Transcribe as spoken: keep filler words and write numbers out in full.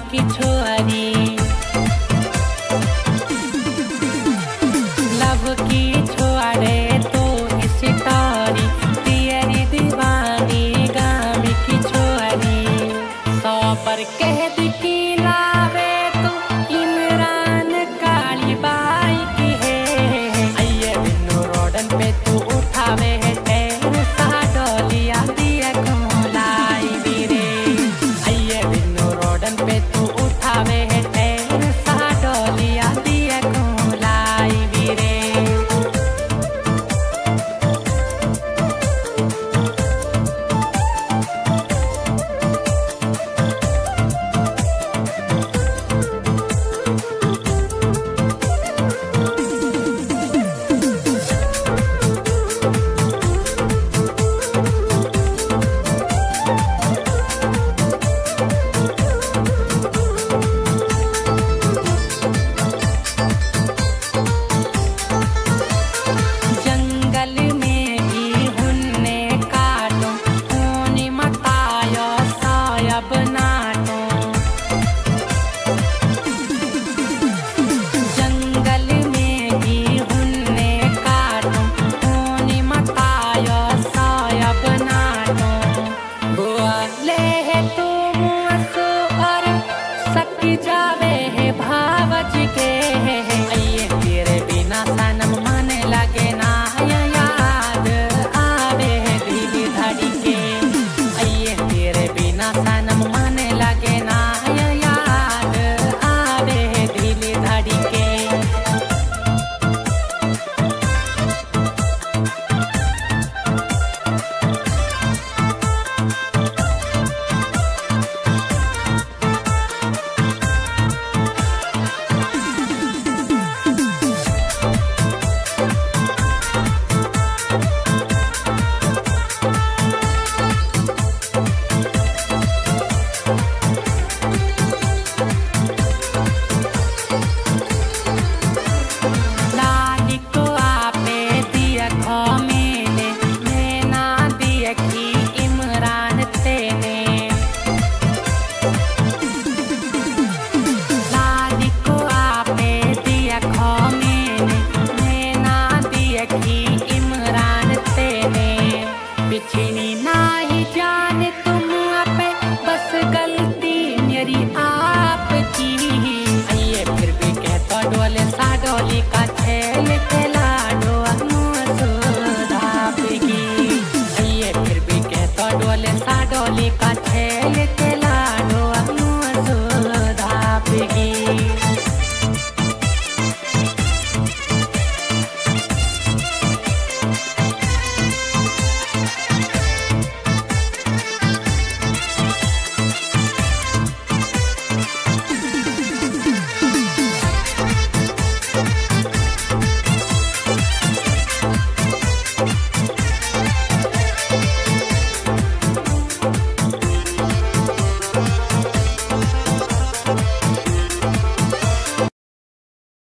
की छोरी लव की छोड़े तो इस तारी तेरी दीवानी गाम की छोरी सौ पर कहद की लावे तो इमरान काली बाई की है आइए बिन्नू रोडन पे तू उठावे है टेर सा डोलिया दिया खोलाई वीरे आइए बिन्नू रोडन पे तू उठावे है टेर सा डोलिया दिया खोलाई वीरे जावे है भावज के आइए तेरे बिना सनम मन लगे ना याद आवे है दिल धड़ी के आइए तेरे बिना सनम मन लगे ना याद आवे है दिल धड़ी के पिछड़ी नाही जाने तुम पे बस गलती मेरी आपकी आइए फिर भी कहता डोले सा डोली का खेल खेला डो सुधापेगी आइए फिर भी कहता डोले सा डोली का खेल